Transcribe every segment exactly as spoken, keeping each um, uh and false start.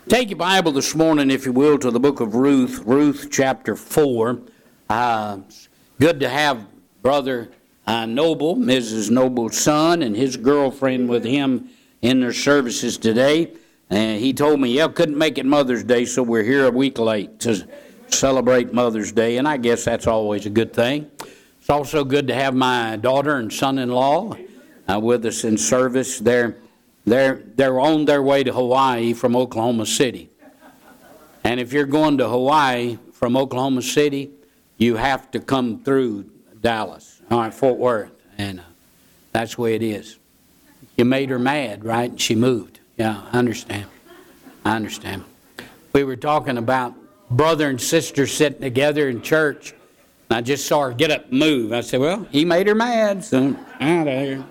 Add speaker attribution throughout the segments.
Speaker 1: Take your Bible this morning, if you will, to the book of Ruth, Ruth chapter four. Uh, good to have Brother uh, Noble, Missus Noble's son, and his girlfriend with him in their services today. And he told me, yeah, couldn't make it Mother's Day, so we're here a week late to celebrate Mother's Day, and I guess that's always a good thing. It's also good to have my daughter and son-in-law uh, with us in service. They're They're, they're on their way to Hawaii from Oklahoma City. And if you're going to Hawaii from Oklahoma City, you have to come through Dallas, all right, Fort Worth. And uh, that's the way it is. You made her mad, right? She moved. Yeah, I understand. I understand. We were talking about brother and sister sitting together in church. And I just saw her get up and move. I said, well, he made her mad, so out of here.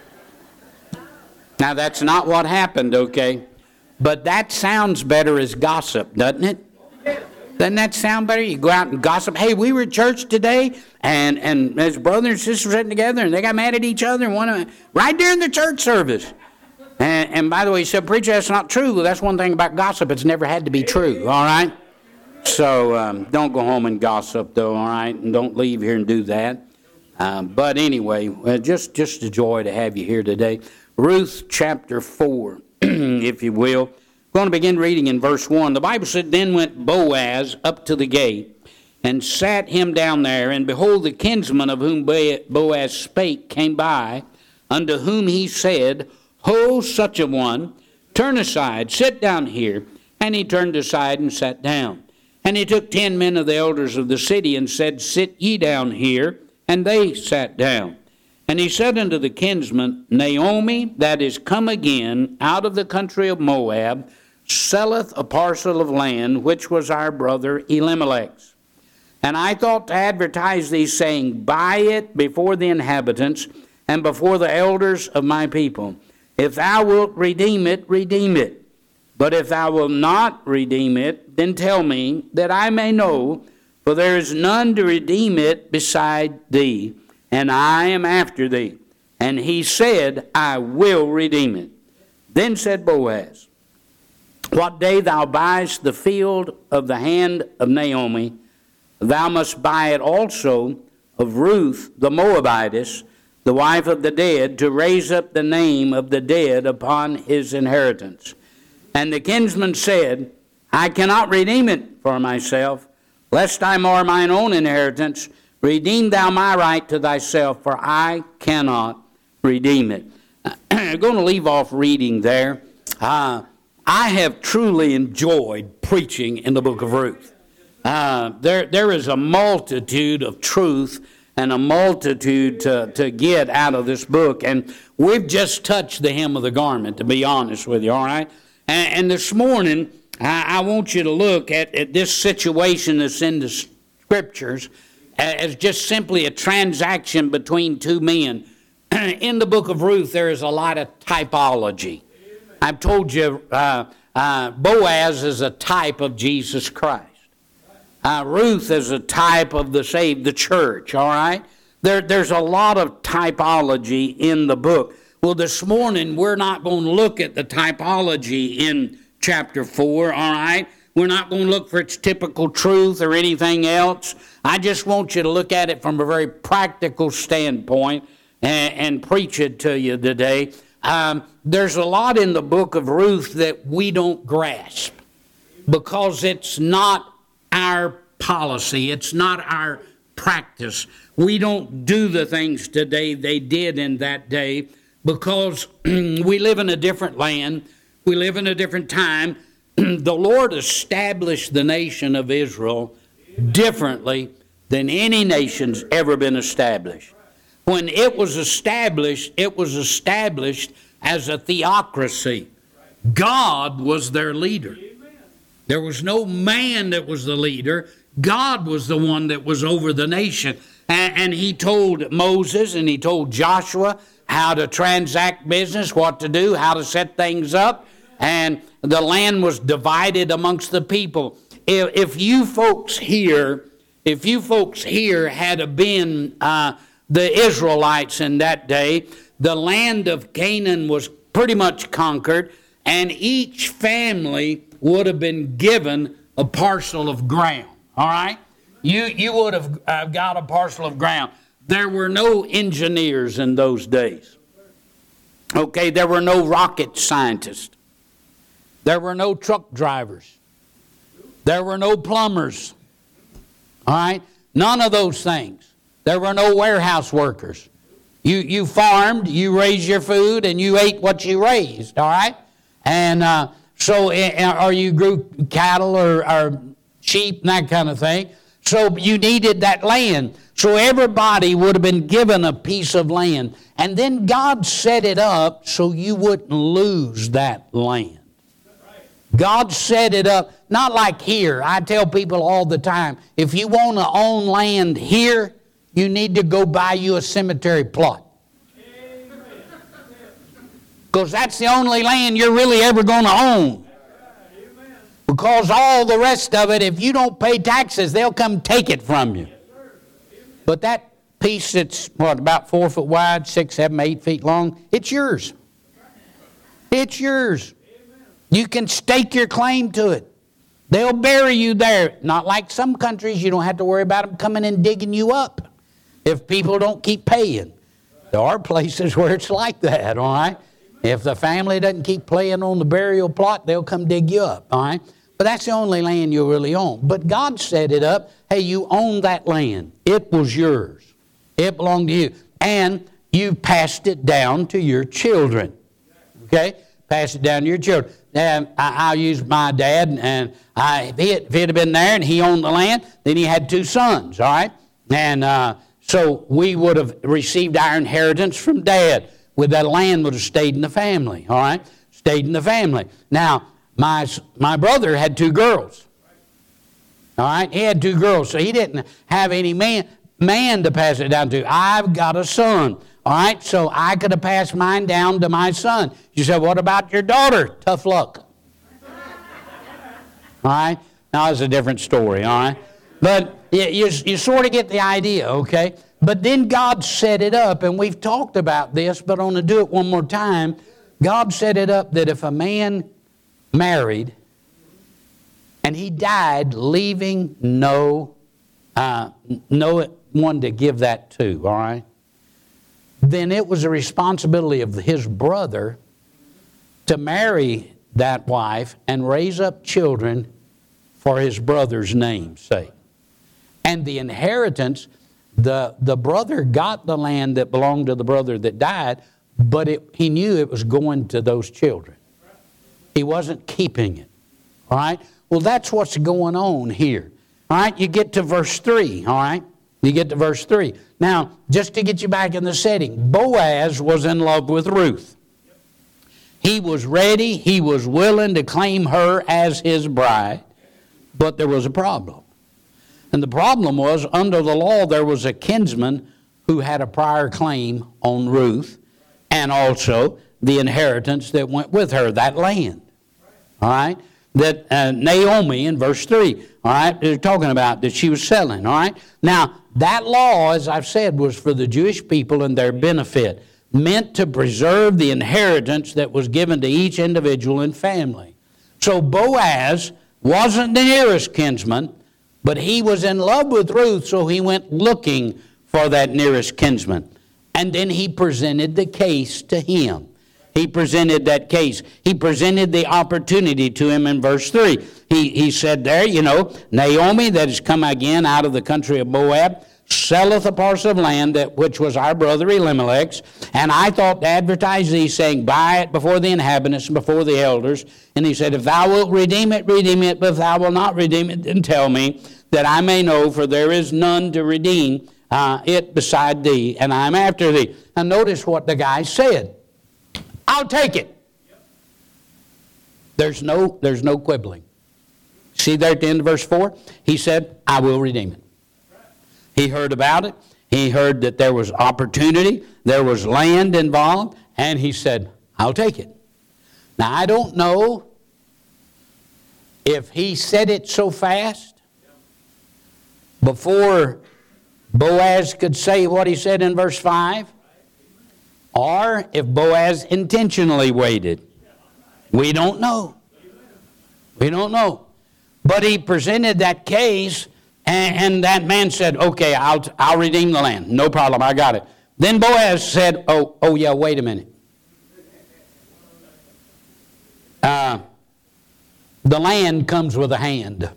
Speaker 1: Now, that's not what happened, okay? But that sounds better as gossip, doesn't it? Doesn't that sound better? You go out and gossip. Hey, we were at church today, and, and his brother and sister sitting together, and they got mad at each other, and one right during the church service. And, and by the way, he said, preacher, that's not true. Well, that's one thing about gossip. It's never had to be true, all right? So um, don't go home and gossip, though, all right? And don't leave here and do that. Um, but anyway, uh, just, just a joy to have you here today. Ruth chapter four, if you will. I'm going to begin reading in verse one. The Bible said, then went Boaz up to the gate, and sat him down there, and behold, the kinsman of whom Boaz spake came by, unto whom he said, Ho, such a one, turn aside, sit down here. And he turned aside and sat down. And he took ten men of the elders of the city, and said, Sit ye down here. And they sat down. And he said unto the kinsman, Naomi, that is come again out of the country of Moab, selleth a parcel of land, which was our brother Elimelech's. And I thought to advertise thee, saying, Buy it before the inhabitants, and before the elders of my people. If thou wilt redeem it, redeem it. But if thou wilt not redeem it, then tell me, that I may know, for there is none to redeem it beside thee, and I am after thee. And he said, I will redeem it. Then said Boaz, What day thou buyest the field of the hand of Naomi, thou must buy it also of Ruth the Moabitess, the wife of the dead, to raise up the name of the dead upon his inheritance. And the kinsman said, I cannot redeem it for myself, lest I mar mine own inheritance. Redeem thou my right to thyself, for I cannot redeem it. I'm going to leave off reading there. Uh, I have truly enjoyed preaching in the book of Ruth. Uh, there, there is a multitude of truth and a multitude to, to get out of this book. And we've just touched the hem of the garment, to be honest with you, all right? And, and this morning, I, I want you to look at, at this situation that's in the Scriptures as just simply a transaction between two men. In the book of Ruth, there is a lot of typology. I've told you uh, uh, Boaz is a type of Jesus Christ. Uh, Ruth is a type of the saved, the church, all right? There, there's a lot of typology in the book. Well, this morning, we're not going to look at the typology in chapter four, all right? We're not going to look for its typical truth or anything else. I just want you to look at it from a very practical standpoint and, and preach it to you today. Um, there's a lot in the book of Ruth that we don't grasp because it's not our policy. It's not our practice. We don't do the things today they did in that day because we live in a different land. We live in a different time. The Lord established the nation of Israel differently than any nation's ever been established. When it was established, it was established as a theocracy. God was their leader. There was no man that was the leader. God was the one that was over the nation. And, and he told Moses and he told Joshua how to transact business, what to do, how to set things up. And the land was divided amongst the people. If, if you folks here, if you folks here had been uh, the Israelites in that day, the land of Canaan was pretty much conquered, and each family would have been given a parcel of ground. All right? You, you would have uh, got a parcel of ground. There were no engineers in those days. Okay, there were no rocket scientists. There were no truck drivers. There were no plumbers. All right? None of those things. There were no warehouse workers. You, you farmed, you raised your food, and you ate what you raised. All right? And uh, so, or you grew cattle or, or sheep and that kind of thing. So you needed that land. So everybody would have been given a piece of land. And then God set it up so you wouldn't lose that land. God set it up, not like here. I tell people all the time, if you want to own land here, you need to go buy you a cemetery plot. Because that's the only land you're really ever going to own. Because all the rest of it, if you don't pay taxes, they'll come take it from you. But that piece that's, what, about four foot wide, six, seven, eight feet long, it's yours. It's yours. You can stake your claim to it. They'll bury you there. Not like some countries, you don't have to worry about them coming and digging you up if people don't keep paying. There are places where it's like that, all right? If the family doesn't keep paying on the burial plot, they'll come dig you up, all right? But that's the only land you really own. But God set it up. Hey, you own that land. It was yours. It belonged to you. And you passed it down to your children. Okay? Pass it down to your children. And I, I used my dad, and I, if, he had, if he had been there and he owned the land, then he had two sons, all right? And uh, so we would have received our inheritance from Dad. With that land would have stayed in the family, all right? Stayed in the family. Now, my, my brother had two girls, all right? He had two girls, so he didn't have any man, man to pass it down to. I've got a son. All right, so I could have passed mine down to my son. You said, what about your daughter? Tough luck. All right, now that's a different story, all right? But you, you, you sort of get the idea, okay? But then God set it up, and we've talked about this, but I want to do it one more time. God set it up that if a man married and he died leaving no, uh, no one to give that to, all right? Then it was a responsibility of his brother to marry that wife and raise up children for his brother's name's sake. And the inheritance, the, the brother got the land that belonged to the brother that died, but it, he knew it was going to those children. He wasn't keeping it. All right? Well, that's what's going on here. All right? You get to verse three, all right? You get to verse three. Now, just to get you back in the setting, Boaz was in love with Ruth. He was ready, he was willing to claim her as his bride, but there was a problem. And the problem was, under the law, there was a kinsman who had a prior claim on Ruth, and also the inheritance that went with her, that land. All right? That uh, Naomi, in verse three, all right, they're talking about that she was selling, all right? Now, that law, as I've said, was for the Jewish people and their benefit, meant to preserve the inheritance that was given to each individual and family. So Boaz wasn't the nearest kinsman, but he was in love with Ruth, so he went looking for that nearest kinsman. And then he presented the case to him. He presented that case. He presented the opportunity to him in verse three. He, he said there, you know, Naomi, that has come again out of the country of Moab, selleth a parcel of land that which was our brother Elimelech's, and I thought to advertise thee, saying, buy it before the inhabitants and before the elders. And he said, if thou wilt redeem it, redeem it, but if thou wilt not redeem it, then tell me, that I may know, for there is none to redeem uh, it beside thee, and I am after thee. Now notice what the guy said. I'll take it. There's no, there's no quibbling. See there at the end of verse four? He said, I will redeem it. He heard about it. He heard that there was opportunity. There was land involved. And he said, I'll take it. Now, I don't know if he said it so fast before Boaz could say what he said in verse five, or if Boaz intentionally waited. We don't know. We don't know. But he presented that case, and, and that man said, okay, I'll, I'll redeem the land. No problem, I got it. Then Boaz said, oh, oh yeah, wait a minute. Uh, the land comes with a hand.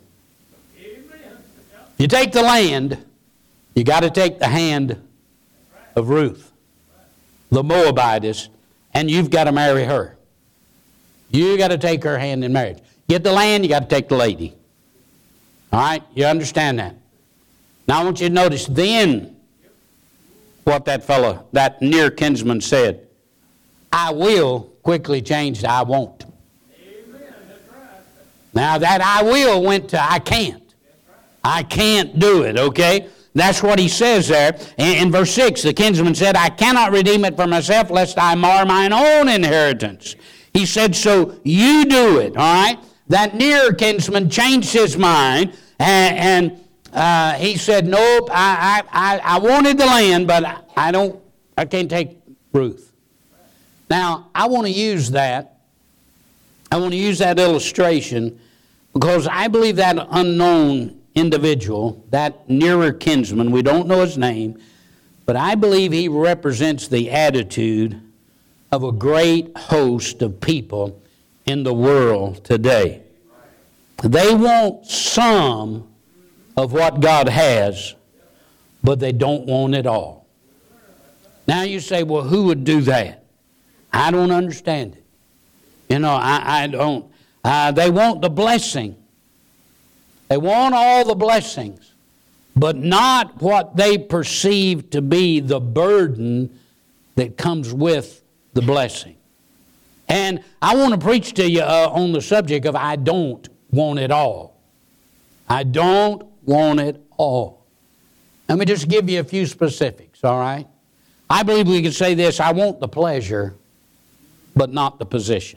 Speaker 1: You take the land, you got to take the hand of Ruth, the Moabitess, and you've got to marry her. You got to take her hand in marriage. Get the land, you got to take the lady. All right, you understand that? Now I want you to notice then what that fellow, that near kinsman said. I will quickly changed to I won't. Amen. That's right. Now that I will went to I can't. I can't do it, okay? That's what he says there. In, in verse six, the kinsman said, I cannot redeem it for myself, lest I mar mine own inheritance. He said, so you do it, all right? That near kinsman changed his mind, and, and uh, he said, nope, I, I, I wanted the land, but I don't, I can't take Ruth. Now, I want to use that. I want to use that illustration because I believe that unknown individual, that nearer kinsman, we don't know his name, but I believe he represents the attitude of a great host of people in the world today. They want some of what God has, but they don't want it all. Now you say, well, who would do that? I don't understand it. You know, I, I don't. Uh, they want the blessing. They want all the blessings, but not what they perceive to be the burden that comes with the blessing. And I want to preach to you uh, on the subject of I don't want it all. I don't want it all. Let me just give you a few specifics, all right? I believe we can say this, I want the pleasure, but not the position.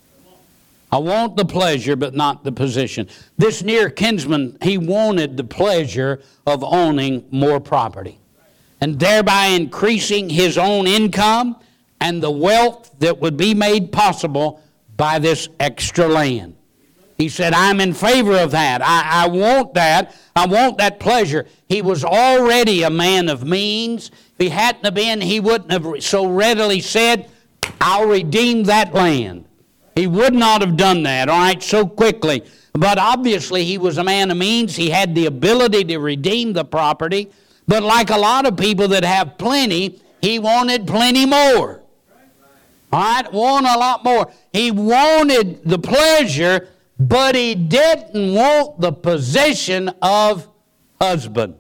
Speaker 1: I want the pleasure, but not the position. This near kinsman, he wanted the pleasure of owning more property, and thereby increasing his own income and the wealth that would be made possible by this extra land. He said, I'm in favor of that. I, I want that. I want that pleasure. He was already a man of means. If he hadn't have been, he wouldn't have so readily said, I'll redeem that land. He would not have done that, all right, so quickly. But obviously he was a man of means. He had the ability to redeem the property. But like a lot of people that have plenty, he wanted plenty more. All right, want a lot more. He wanted the pleasure, but he didn't want the position of husband.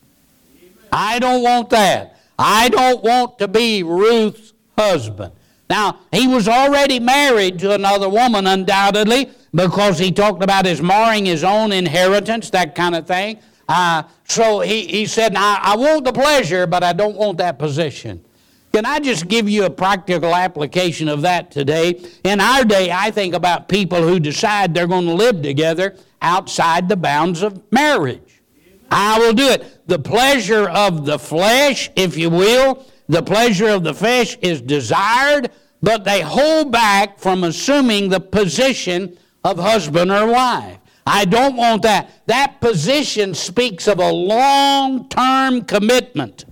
Speaker 1: I don't want that. I don't want to be Ruth's husband. Now, he was already married to another woman, undoubtedly, because he talked about his marring his own inheritance, that kind of thing. Uh, so he, he said, I, I want the pleasure, but I don't want that position. Can I just give you a practical application of that today? In our day, I think about people who decide they're going to live together outside the bounds of marriage. I will do it. The pleasure of the flesh, if you will, the pleasure of the flesh is desired, but they hold back from assuming the position of husband or wife. I don't want that. That position speaks of a long-term commitment.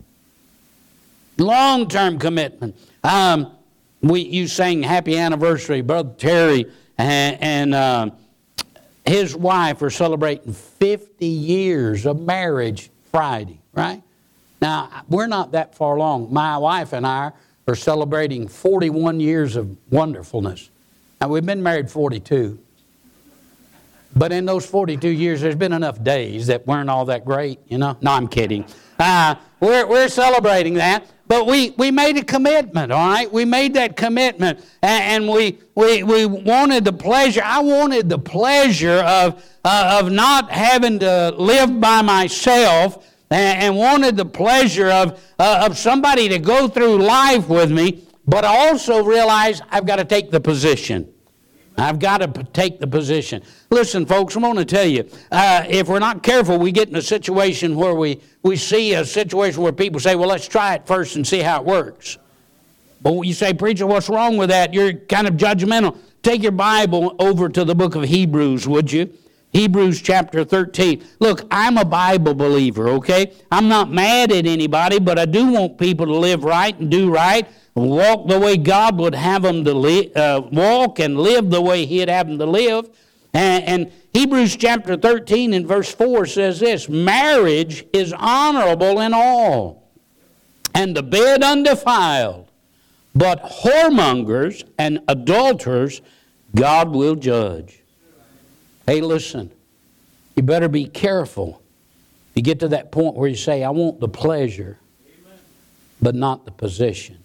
Speaker 1: Long-term commitment. Um, we you sang happy anniversary, Brother Terry and, and uh, his wife are celebrating fifty years of marriage Friday, right? Now, we're not that far along. My wife and I are celebrating forty-one years of wonderfulness. Now, we've been married forty-two. But in those forty-two years, there's been enough days that weren't all that great, you know. No, I'm kidding. Uh, we're, we're celebrating that. But we, we made a commitment, all right? We made that commitment. And, and we, we, we wanted the pleasure. I wanted the pleasure of, uh, of not having to live by myself, and wanted the pleasure of, uh, of somebody to go through life with me, but I also realized I've got to take the position. I've got to take the position. Listen, folks, I'm going to tell you, uh, if we're not careful, we get in a situation where we, we see a situation where people say, well, let's try it first and see how it works. But when you say, preacher, what's wrong with that? You're kind of judgmental. take your Bible over to the book of Hebrews, would you? Hebrews chapter thirteen. Look, I'm a Bible believer, okay? I'm not mad at anybody, but I do want people to live right and do right, and walk the way God would have them to li- uh, walk, and live the way He'd have them to live. And, and Hebrews chapter thirteen and verse four says this, marriage is honorable in all, and the bed undefiled, but whoremongers and adulterers God will judge. Hey, listen, you better be careful. You get to that point where you say, I want the pleasure, but not the position.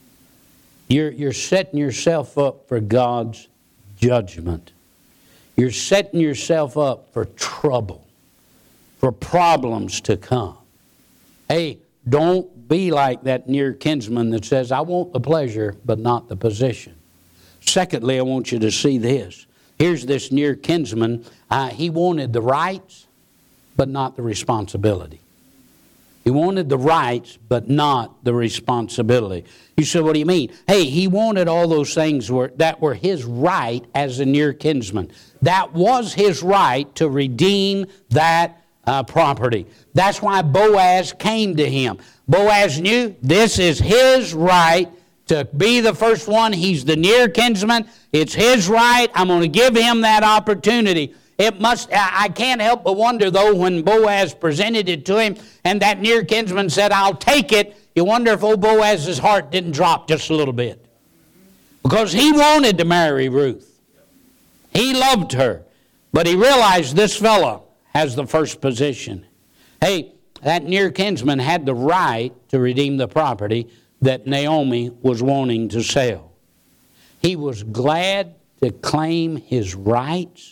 Speaker 1: You're, you're setting yourself up for God's judgment. You're setting yourself up for trouble, for problems to come. Hey, don't be like that near kinsman that says, I want the pleasure, but not the position. Secondly, I want you to see this. Here's this near kinsman. Uh, he wanted the rights, but not the responsibility. He wanted the rights, but not the responsibility. You said, what do you mean? Hey, he wanted all those things were, that were his right as a near kinsman. That was his right to redeem that uh, property. That's why Boaz came to him. Boaz knew this is his right to be the first one. He's the near kinsman. It's his right. I'm going to give him that opportunity. It must. I can't help but wonder, though, when Boaz presented it to him and that near kinsman said, I'll take it, you wonder if old Boaz's heart didn't drop just a little bit. Because he wanted to marry Ruth. He loved her. But he realized this fella has the first position. Hey, that near kinsman had the right to redeem the property that Naomi was wanting to sell. He was glad to claim his rights,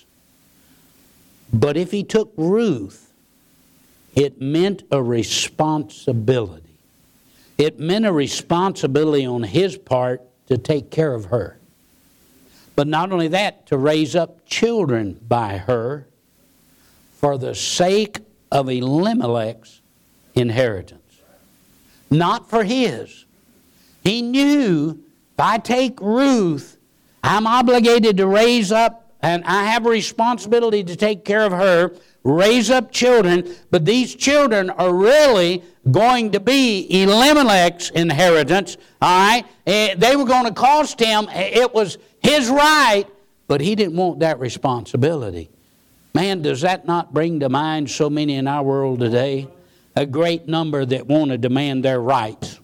Speaker 1: but if he took Ruth, it meant a responsibility. It meant a responsibility on his part to take care of her. But not only that, to raise up children by her for the sake of Elimelech's inheritance. Not for his. He knew, if I take Ruth, I'm obligated to raise up, and I have a responsibility to take care of her, raise up children, but these children are really going to be Elimelech's inheritance, all right? They were going to cost him. It was his right, but he didn't want that responsibility. Man, does that not bring to mind so many in our world today? A great number that want to demand their rights,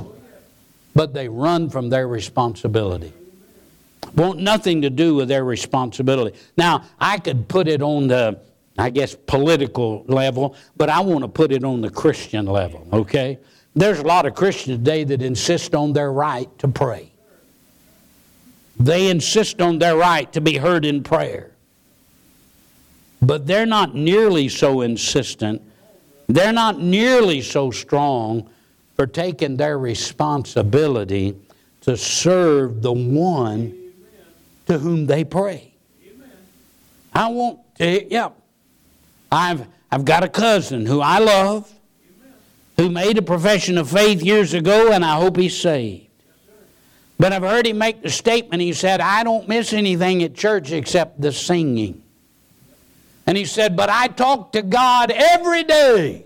Speaker 1: but they run from their responsibility. Want nothing to do with their responsibility. Now, I could put it on the, I guess, political level, but I want to put it on the Christian level, okay? There's a lot of Christians today that insist on their right to pray. They insist on their right to be heard in prayer. But they're not nearly so insistent. They're not nearly so strong for taking their responsibility to serve the one to whom they pray. I want to, yeah. I've, I've got a cousin who I love, who made a profession of faith years ago, and I hope he's saved. But I've heard him make the statement, he said, I don't miss anything at church except the singing. And he said, but I talk to God every day.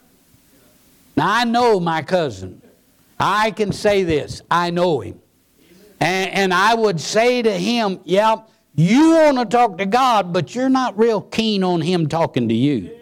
Speaker 1: Now, I know my cousin. I can say this. I know him. And, and I would say to him, yeah, you want to talk to God, but you're not real keen on Him talking to you.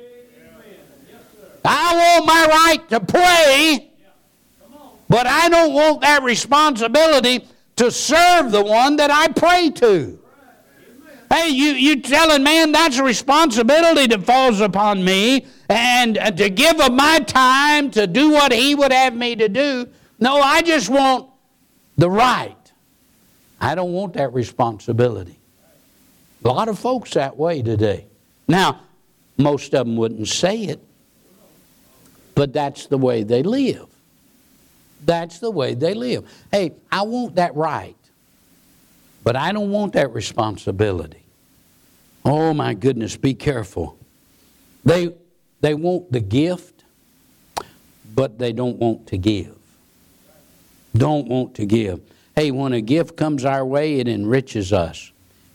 Speaker 1: I want my right to pray, but I don't want that responsibility to serve the one that I pray to. Hey, you, you telling man that's a responsibility that falls upon me, and uh, to give of my time to do what He would have me to do. No, I just want the right. I don't want that responsibility. A lot of folks that way today. Now, most of them wouldn't say it, but that's the way they live. That's the way they live. Hey, I want that right, but I don't want that responsibility. Oh my goodness, be careful. They, they want the gift, but they don't want to give. Don't want to give. Hey, when a gift comes our way, it enriches us.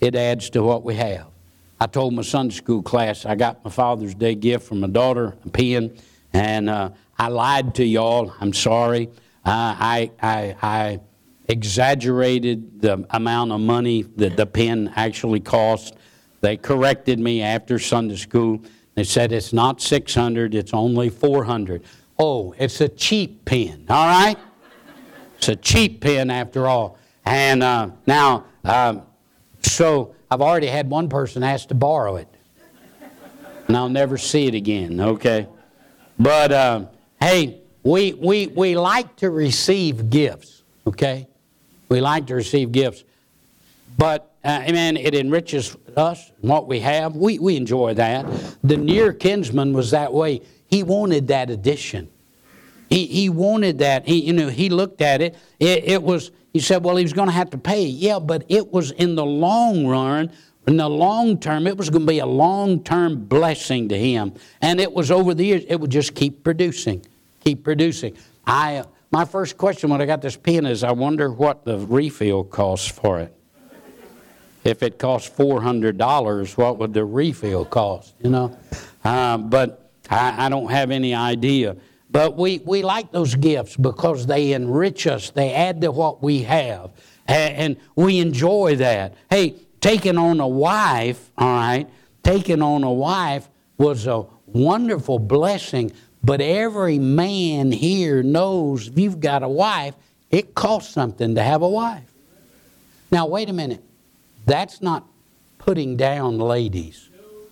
Speaker 1: it adds to what we have. I told my Sunday school class I got my Father's Day gift from my daughter, a pen, and uh, I lied to y'all. I'm sorry. Uh, I, I, I exaggerated the amount of money that the pen actually cost. They corrected me after Sunday school. They said it's not six hundred, it's only four hundred. Oh, it's a cheap pen, all right? It's a cheap pen after all. And uh, now, uh, so I've already had one person ask to borrow it. And I'll never see it again, okay? But, uh, hey, we, we, we like to receive gifts, okay? We like to receive gifts. But, uh, man, it enriches us and what we have. We, we enjoy that. The near kinsman was that way. He wanted that addition. He, he wanted that. He, you know, he looked at it. It, it was... He said, well, he was going to have to pay. Yeah, but it was in the long run, in the long term, it was going to be a long-term blessing to him. And it was over the years, it would just keep producing, keep producing. I, uh, my first question when I got this pen is, I wonder what the refill costs for it. If it cost four hundred dollars, what would the refill cost, you know? Uh, but I, I don't have any idea. But we, we like those gifts because they enrich us. They add to what we have. And, and we enjoy that. Hey, taking on a wife, all right, taking on a wife was a wonderful blessing. But every man here knows if you've got a wife, it costs something to have a wife. Now, wait a minute. That's not putting down ladies.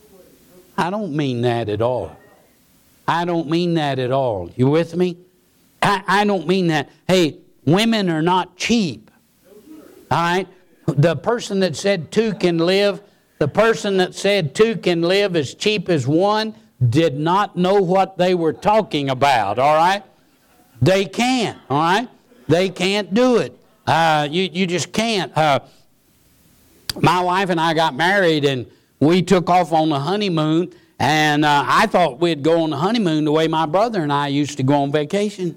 Speaker 1: I don't mean that at all. I don't mean that at all. You with me? I, I don't mean that. Hey, women are not cheap. All right? The person that said two can live, the person that said two can live as cheap as one did not know what they were talking about. All right? They can't. All right? They can't do it. Uh, you, you just can't. Uh, my wife and I got married and we took off on the honeymoon. And uh, I thought we'd go on the honeymoon the way my brother and I used to go on vacation.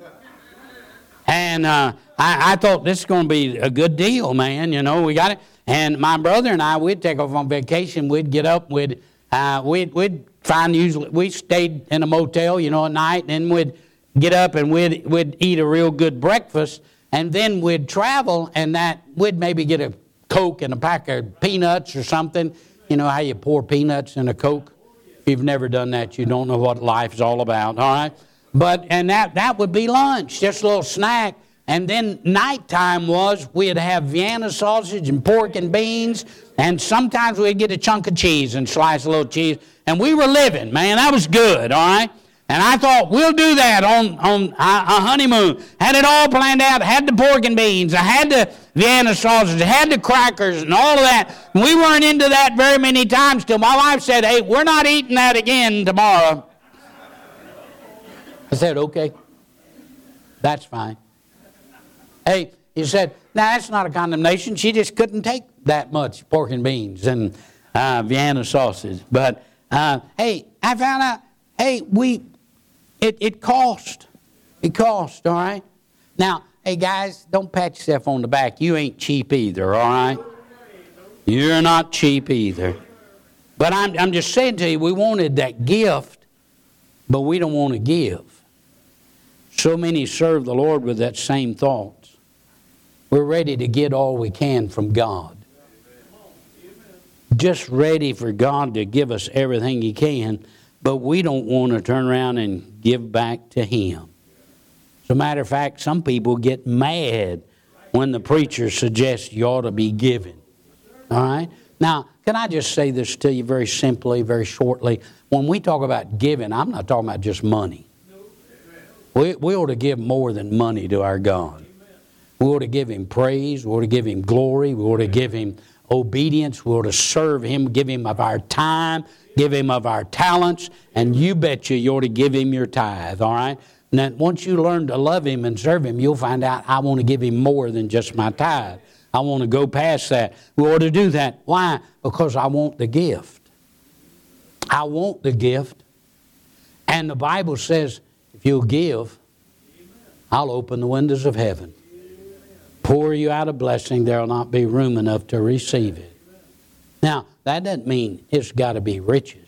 Speaker 1: And uh, I, I thought this is going to be a good deal, man. You know, we got it. And my brother and I, we'd take off on vacation. We'd get up. We'd uh, we'd we'd find usually we stayed in a motel, you know, at night. And we'd get up and we'd we'd eat a real good breakfast. And then we'd travel, and that we'd maybe get a Coke and a pack of peanuts or something. You know how you pour peanuts in a Coke? If you've never done that, you don't know what life is all about, all right? But, and that, that would be lunch, just a little snack. And then nighttime was, we'd have Vienna sausage and pork and beans, and sometimes we'd get a chunk of cheese and slice a little cheese. And we were living, man, that was good, all right? And I thought, we'll do that on, on a, a honeymoon. Had it all planned out, had the pork and beans, I had the Vienna sausage, I had the crackers and all of that. We weren't into that very many times till my wife said, hey, we're not eating that again tomorrow. I said, okay, that's fine. Hey, he said, now that's not a condemnation. She just couldn't take that much pork and beans and uh, Vienna sausage. But, uh, hey, I found out, hey, we... It, it cost. It cost, all right? Now, hey, guys, don't pat yourself on the back. You ain't cheap either, all right? You're not cheap either. But I'm, I'm just saying to you, we wanted that gift, but we don't want to give. So many serve the Lord with that same thoughts. We're ready to get all we can from God. Just ready for God to give us everything He can. But we don't want to turn around and give back to Him. As a matter of fact, some people get mad when the preacher suggests you ought to be giving. All right? Now, can I just say this to you very simply, very shortly? When we talk about giving, I'm not talking about just money. We, we ought to give more than money to our God. We ought to give Him praise. We ought to give Him glory. We ought to give Him obedience. We ought to serve Him, give Him of our time, give Him of our talents, and you betcha you ought to give Him your tithe, all right? And then once you learn to love Him and serve Him, you'll find out I want to give Him more than just my tithe. I want to go past that. We ought to do that. Why? Because I want the gift. I want the gift. And the Bible says, if you'll give, I'll open the windows of heaven. Pour you out a blessing, there will not be room enough to receive it. Now, that doesn't mean it's got to be riches.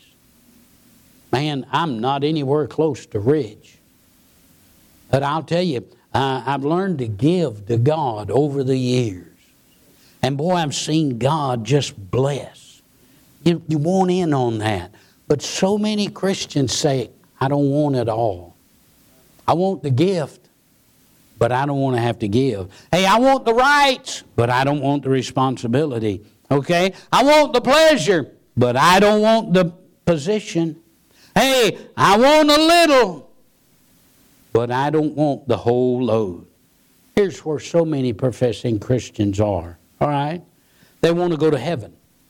Speaker 1: Man, I'm not anywhere close to rich. But I'll tell you, uh, I've learned to give to God over the years. And boy, I've seen God just bless. You, you want in on that. But so many Christians say, I don't want it all. I want the gift, but I don't want to have to give. Hey, I want the rights, but I don't want the responsibility. Okay? I want the pleasure, but I don't want the position. Hey, I want a little, but I don't want the whole load. Here's where so many professing Christians are. All right? They want to go to heaven.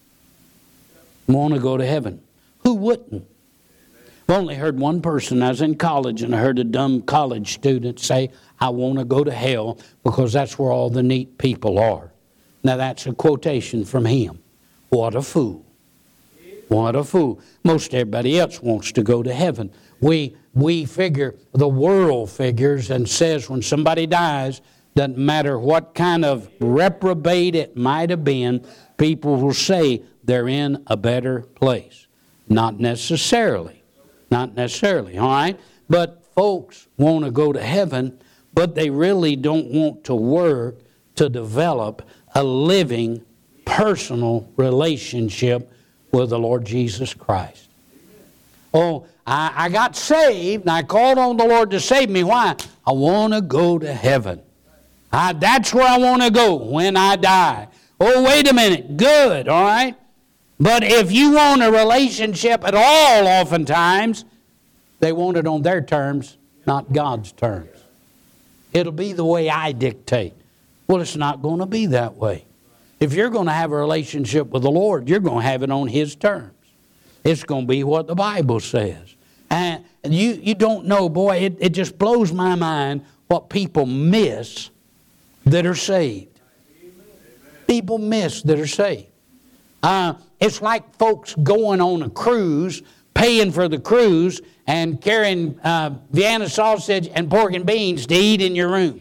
Speaker 1: Want to go to heaven. Who wouldn't? I've only heard one person. I was in college and I heard a dumb college student say, I want to go to hell because that's where all the neat people are. Now that's a quotation from him. What a fool. What a fool. Most everybody else wants to go to heaven. We, we figure, the world figures and says when somebody dies, doesn't matter what kind of reprobate it might have been, people will say they're in a better place. Not necessarily. Not necessarily, all right? But folks want to go to heaven, but they really don't want to work to develop a living, personal relationship with the Lord Jesus Christ. Oh, I, I got saved, and I called on the Lord to save me. Why? I want to go to heaven. I, that's where I want to go when I die. Oh, wait a minute. Good, all right? But if you want a relationship at all, oftentimes, they want it on their terms, not God's terms. It'll be the way I dictate. Well, it's not going to be that way. If you're going to have a relationship with the Lord, you're going to have it on His terms. It's going to be what the Bible says. And you, you don't know, boy, it, it just blows my mind what people miss that are saved. People miss that are saved. Uh, it's like folks going on a cruise, paying for the cruise, and carrying uh, Vienna sausage and pork and beans to eat in your room.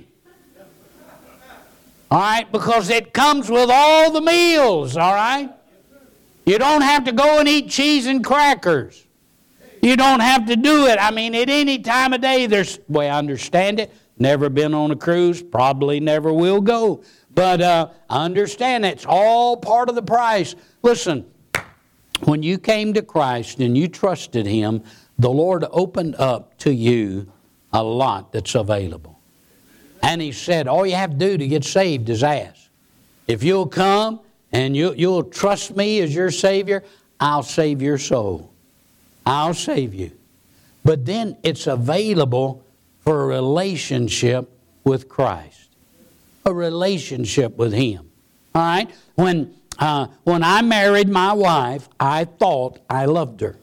Speaker 1: All right? Because it comes with all the meals, all right? You don't have to go and eat cheese and crackers. You don't have to do it. I mean, at any time of day, there's, well, I understand it. Never been on a cruise, probably never will go. But uh, I understand it's all part of the price. Listen, when you came to Christ and you trusted Him, the Lord opened up to you a lot that's available. And He said, all you have to do to get saved is ask. If you'll come and you, you'll trust me as your Savior, I'll save your soul. I'll save you. But then it's available for a relationship with Christ. A relationship with Him. All right? When, uh, when I married my wife, I thought I loved her.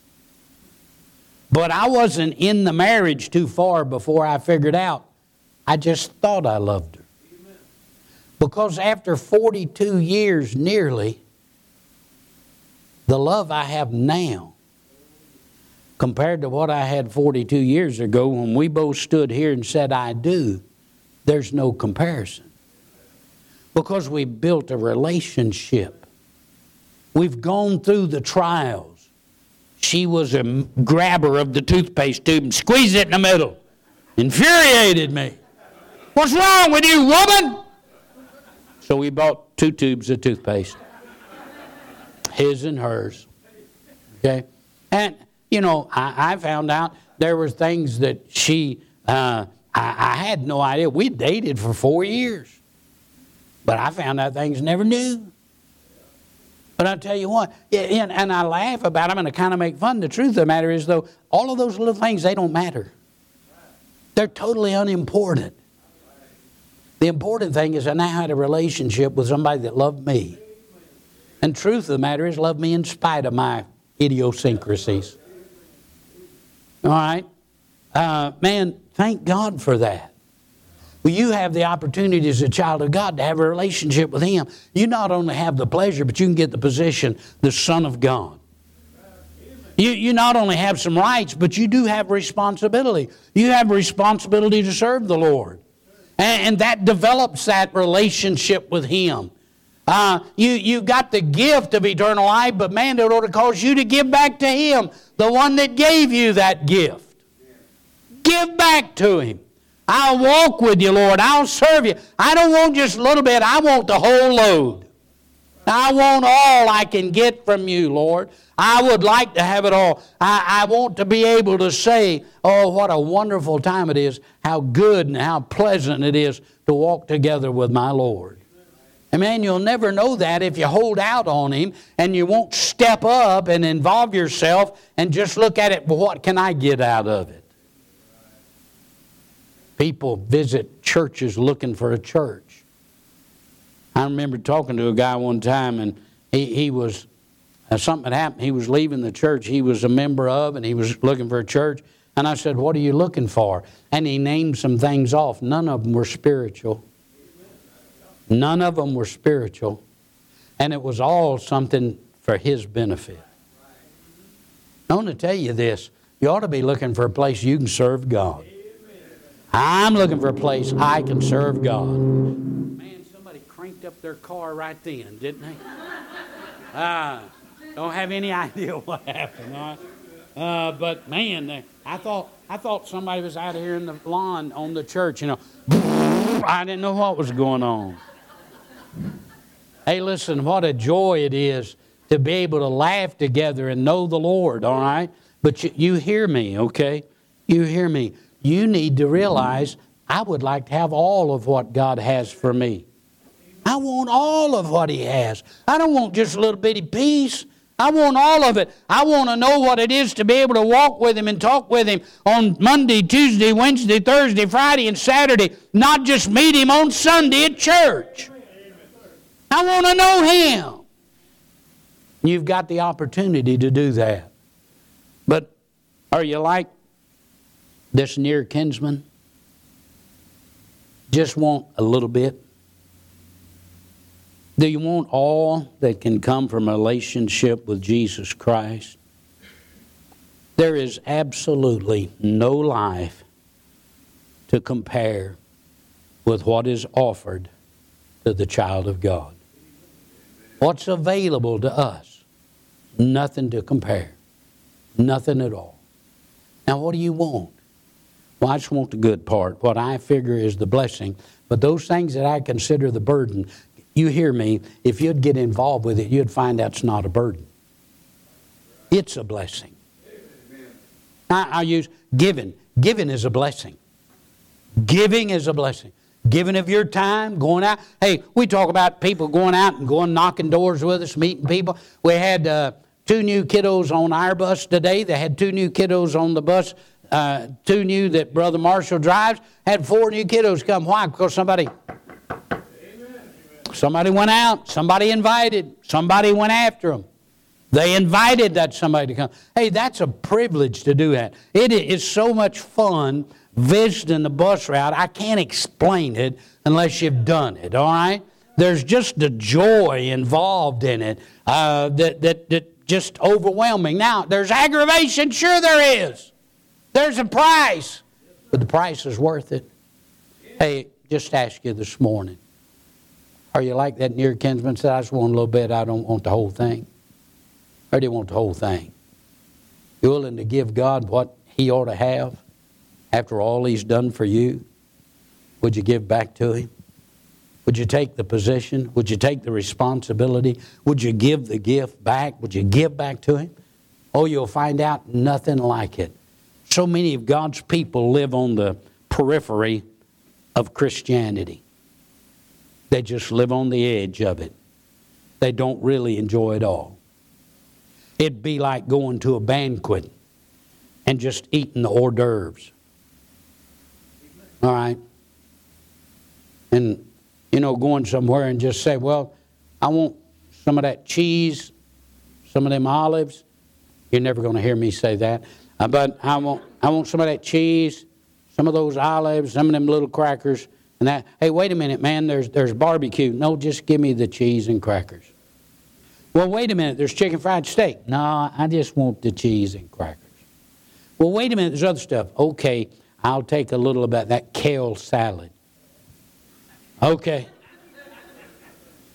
Speaker 1: But I wasn't in the marriage too far before I figured out I just thought I loved her. Because after forty-two years nearly, the love I have now compared to what I had forty-two years ago when we both stood here and said, I do, there's no comparison. Because we built a relationship. We've gone through the trials. She was a grabber of the toothpaste tube and squeezed it in the middle. Infuriated me. What's wrong with you, woman? So we bought two tubes of toothpaste. His and hers. Okay? And, you know, I, I found out there were things that she, uh, I, I had no idea. We dated for four years. But I found out things I never knew. But I'll tell you what, and, and I laugh about them and I kind of make fun. The truth of the matter is, though, all of those little things, they don't matter. They're totally unimportant. The important thing is I now had a relationship with somebody that loved me. And the truth of the matter is, loved me in spite of my idiosyncrasies. All right? Uh, man, thank God for that. Well, you have the opportunity as a child of God to have a relationship with Him. You not only have the pleasure, but you can get the position, the Son of God. You, you not only have some rights, but you do have responsibility. You have responsibility to serve the Lord. And, and that develops that relationship with Him. Uh, you, you got the gift of eternal life, but man, it ought to cause you to give back to Him, the one that gave you that gift. Give back to Him. I'll walk with you, Lord. I'll serve you. I don't want just a little bit. I want the whole load. I want all I can get from you, Lord. I would like to have it all. I, I want to be able to say, oh, what a wonderful time it is, how good and how pleasant it is to walk together with my Lord. And man, you'll never know that if you hold out on Him and you won't step up and involve yourself and just look at it, well, what can I get out of it? People visit churches looking for a church. I remember talking to a guy one time, and he, he was, uh, something had happened. He was leaving the church he was a member of, and he was looking for a church. And I said, what are you looking for? And he named some things off. None of them were spiritual. None of them were spiritual. And it was all something for his benefit. I want to tell you this. You ought to be looking for a place you can serve God. I'm looking for a place I can serve God. Man, somebody cranked up their car right then, didn't they? Ah, don't have any idea what happened. All right? Uh, but man, I thought I thought somebody was out here in the lawn on the church. You know, I didn't know what was going on. Hey, listen, what a joy it is to be able to laugh together and know the Lord. All right, but you, you hear me, okay? You hear me. You need to realize I would like to have all of what God has for me. I want all of what He has. I don't want just a little bitty piece. I want all of it. I want to know what it is to be able to walk with Him and talk with Him on Monday, Tuesday, Wednesday, Thursday, Friday, and Saturday. Not just meet Him on Sunday at church. I want to know Him. You've got the opportunity to do that. But are you like this near kinsman? Just want a little bit? Do you want all that can come from a relationship with Jesus Christ? There is absolutely no life to compare with what is offered to the child of God. What's available to us? Nothing to compare. Nothing at all. Now, what do you want? Well, I just want the good part. What I figure is the blessing. But those things that I consider the burden, you hear me, if you'd get involved with it, you'd find that's not a burden. It's a blessing. I, I use giving. Giving is a blessing. Giving is a blessing. Giving of your time, going out. Hey, we talk about people going out and going knocking doors with us, meeting people. We had uh, two new kiddos on our bus today. They had two new kiddos on the bus. Uh, two new that Brother Marshall drives. Had four new kiddos come. Why? Because somebody... Somebody went out. Somebody invited. Somebody went after them. They invited that somebody to come. Hey, that's a privilege to do that. It is so much fun visiting the bus route. I can't explain it unless you've done it, all right? There's just the joy involved in it uh, that, that, that just overwhelming. Now, there's aggravation. Sure there is. There's a price. But the price is worth it. Hey, just ask you this morning. Are you like that near kinsman said, I just want a little bit, I don't want the whole thing? Or do you want the whole thing? You willing to give God what He ought to have after all He's done for you? Would you give back to Him? Would you take the position? Would you take the responsibility? Would you give the gift back? Would you give back to Him? Oh, you'll find out nothing like it. So many of God's people live on the periphery of Christianity. They just live on the edge of it. They don't really enjoy it all. It'd be like going to a banquet and just eating the hors d'oeuvres. All right? And, you know, going somewhere and just say, well, I want some of that cheese, some of them olives. You're never going to hear me say that. Uh, but I want, I want some of that cheese, some of those olives, some of them little crackers. And that, hey, wait a minute, man, there's there's barbecue. No, just give me the cheese and crackers. Well, wait a minute, there's chicken fried steak. No, I just want the cheese and crackers. Well, wait a minute, there's other stuff. Okay, I'll take a little of that, that kale salad. Okay.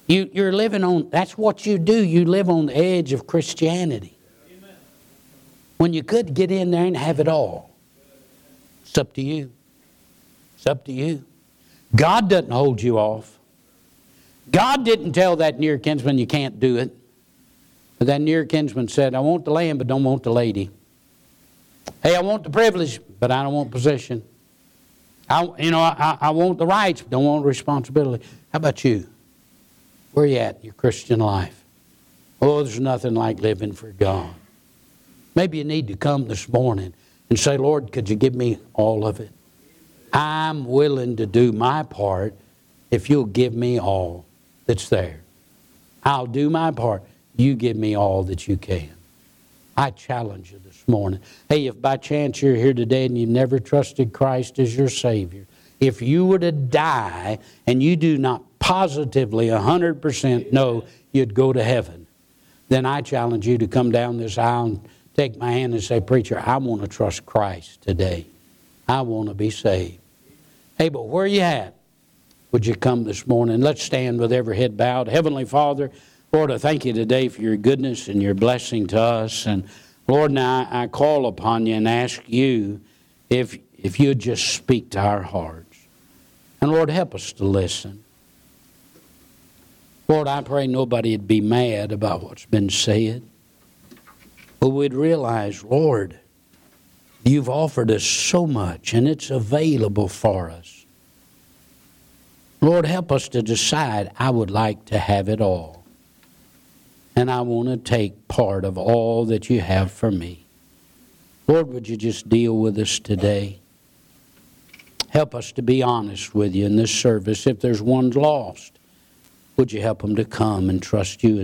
Speaker 1: You, you're living on, that's what you do. You live on the edge of Christianity. Amen. When you could get in there and have it all. It's up to you. It's up to you. God doesn't hold you off. God didn't tell that near kinsman you can't do it. But that near kinsman said, I want the land but don't want the lady. Hey, I want the privilege but I don't want possession. I, you know, I, I want the rights but don't want responsibility. How about you? Where are you at in your Christian life? Oh, there's nothing like living for God. Maybe you need to come this morning and say, Lord, could you give me all of it? I'm willing to do my part if you'll give me all that's there. I'll do my part. You give me all that you can. I challenge you this morning. Hey, if by chance you're here today and you've never trusted Christ as your Savior, if you were to die and you do not positively one hundred percent know you'd go to heaven, then I challenge you to come down this aisle and take my hand and say, Preacher, I want to trust Christ today. I want to be saved. Hey, but where you at? Would you come this morning? Let's stand with every head bowed. Heavenly Father, Lord, I thank you today for your goodness and your blessing to us. And Lord, now I call upon you and ask you if, if you'd just speak to our hearts. And Lord, help us to listen. Lord, I pray nobody would be mad about what's been said. But we'd realize, Lord, you've offered us so much and it's available for us. Lord, help us to decide I would like to have it all. And I want to take part of all that you have for me. Lord, would you just deal with us today? Help us to be honest with you in this service. If there's one lost, would you help them to come and trust you